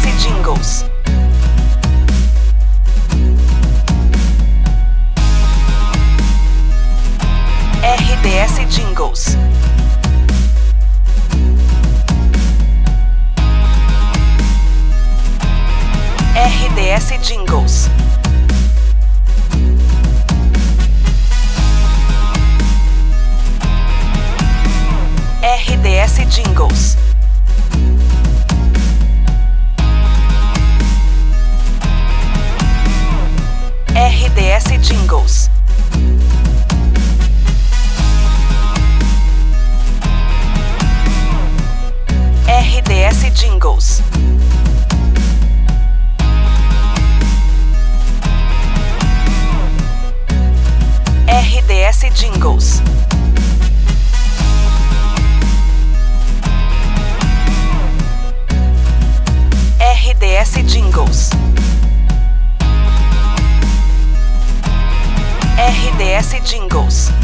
Jingles. RDS Jingles. RDS Jingles. RDS Jingles. RDS Jingles. RDS Jingles. RDS Jingles. RDS Jingles. RDS Jingles.